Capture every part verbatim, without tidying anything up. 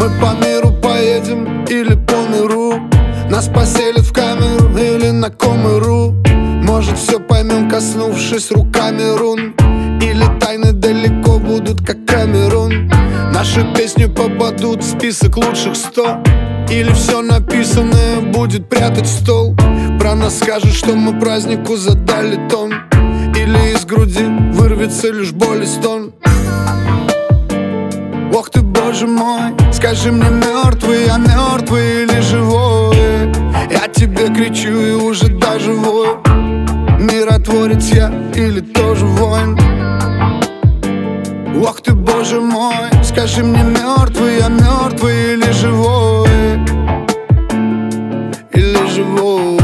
Мы по миру поедем или по миру, нас поселят в камеру или на Ком.ру. Может, все поймем, коснувшись руками рун, или тайны далеко будут, как Камерун. Наши песни попадут в список лучших сто, или все написанное будет прятать стол. Про нас скажут, что мы празднику задали тон, или из груди вырвется лишь боль и стон. Ох ты, боже мой, скажи мне, мертвый я мертвый или живой? Я тебе кричу и уже даже вою. Миротворец я или тоже воин? Ох ты, боже мой, скажи мне, мертвый я мертвый или живой? Или живой?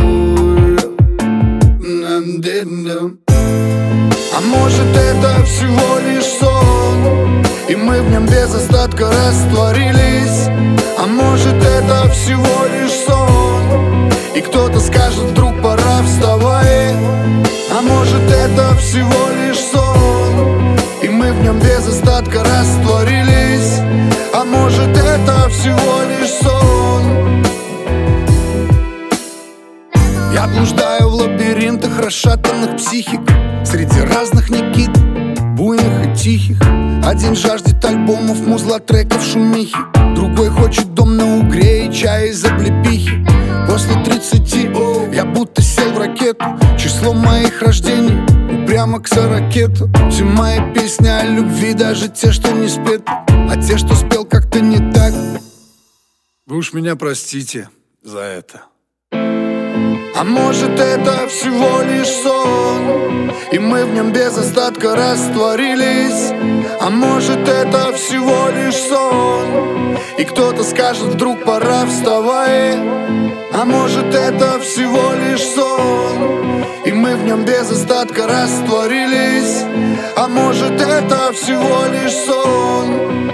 А может, это всего лишь сон, и мы в нем без остатка растворились? А может, это всего лишь сон, и кто-то скажет, вдруг пора вставай? А может, это всего лишь сон, и мы в нем без остатка растворились? А может, это всего лишь сон? Я блуждаю в лабиринтах расшатанных психик, среди разных Никит, буйных и тихих. Один жаждет альбомов, музла, треков, шумихи, другой хочет дом на угре и чай из облепихи. После тридцати я будто сел в ракету, число моих рождений прямо к сорокету. Все мои песни о любви, даже те, что не спеты, а те, что спел, как-то не так. Вы уж меня простите за это. А может, это всего лишь сон, и мы в нем без остатка растворились? А может, это всего лишь сон, и кто-то скажет, вдруг пора вставай? А может, это всего лишь сон, и мы в нем без остатка растворились? А может, это всего лишь сон?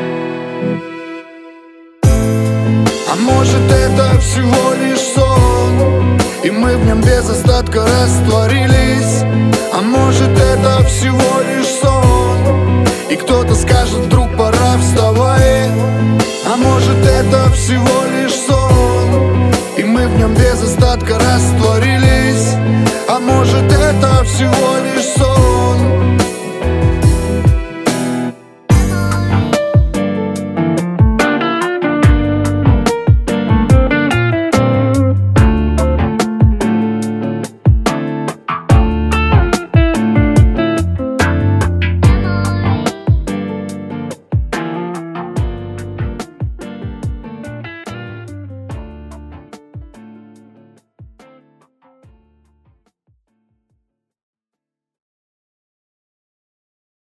А может, это всего лишь сон, и мы в нем без остатка растворились? А может, это всего лишь сон, и кто-то скажет, вдруг пора вставай? А может, это всего лишь сон, и мы в нем без остатка растворились? А может, это всего лишь сон?